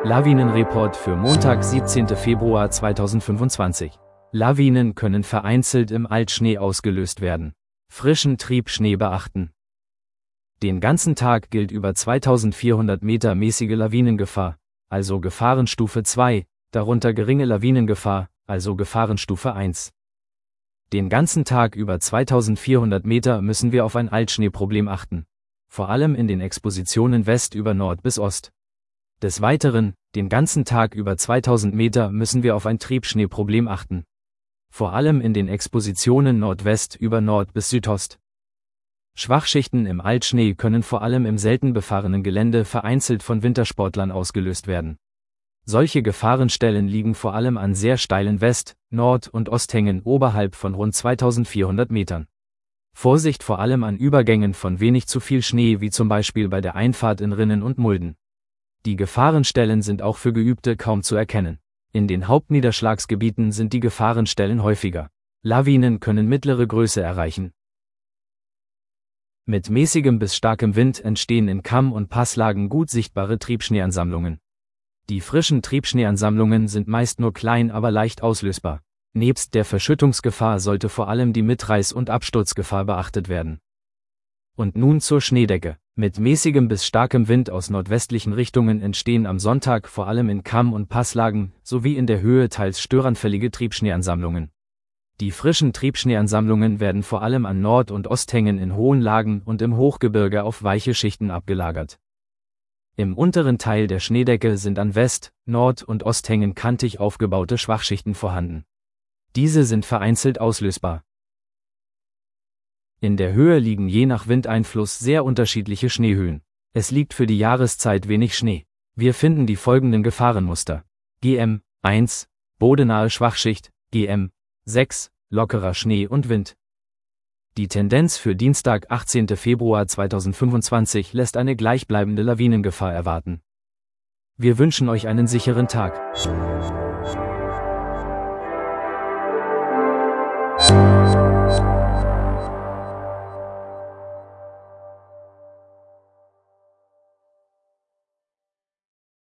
Lawinenreport für Montag, 17. Februar 2025. Lawinen können vereinzelt im Altschnee ausgelöst werden. Frischen Triebschnee beachten. Den ganzen Tag gilt über 2400 Meter mäßige Lawinengefahr, also Gefahrenstufe 2, darunter geringe Lawinengefahr, also Gefahrenstufe 1. Den ganzen Tag über 2400 Meter müssen wir auf ein Altschneeproblem achten. Vor allem in den Expositionen West über Nord bis Ost. Des Weiteren, den ganzen Tag über 2000 Meter müssen wir auf ein Triebschneeproblem achten. Vor allem in den Expositionen Nordwest über Nord bis Südost. Schwachschichten im Altschnee können vor allem im selten befahrenen Gelände vereinzelt von Wintersportlern ausgelöst werden. Solche Gefahrenstellen liegen vor allem an sehr steilen West-, Nord- und Osthängen oberhalb von rund 2400 Metern. Vorsicht vor allem an Übergängen von wenig zu viel Schnee, wie zum Beispiel bei der Einfahrt in Rinnen und Mulden. Die Gefahrenstellen sind auch für Geübte kaum zu erkennen. In den Hauptniederschlagsgebieten sind die Gefahrenstellen häufiger. Lawinen können mittlere Größe erreichen. Mit mäßigem bis starkem Wind entstehen in Kamm- und Passlagen gut sichtbare Triebschneeansammlungen. Die frischen Triebschneeansammlungen sind meist nur klein, aber leicht auslösbar. Nebst der Verschüttungsgefahr sollte vor allem die Mitreiß- und Absturzgefahr beachtet werden. Und nun zur Schneedecke. Mit mäßigem bis starkem Wind aus nordwestlichen Richtungen entstehen am Sonntag vor allem in Kamm- und Passlagen sowie in der Höhe teils störanfällige Triebschneeansammlungen. Die frischen Triebschneeansammlungen werden vor allem an Nord- und Osthängen in hohen Lagen und im Hochgebirge auf weiche Schichten abgelagert. Im unteren Teil der Schneedecke sind an West-, Nord- und Osthängen kantig aufgebaute Schwachschichten vorhanden. Diese sind vereinzelt auslösbar. In der Höhe liegen je nach Windeinfluss sehr unterschiedliche Schneehöhen. Es liegt für die Jahreszeit wenig Schnee. Wir finden die folgenden Gefahrenmuster. GM 1, bodenahe Schwachschicht, GM 6, lockerer Schnee und Wind. Die Tendenz für Dienstag, 18. Februar 2025 lässt eine gleichbleibende Lawinengefahr erwarten. Wir wünschen euch einen sicheren Tag.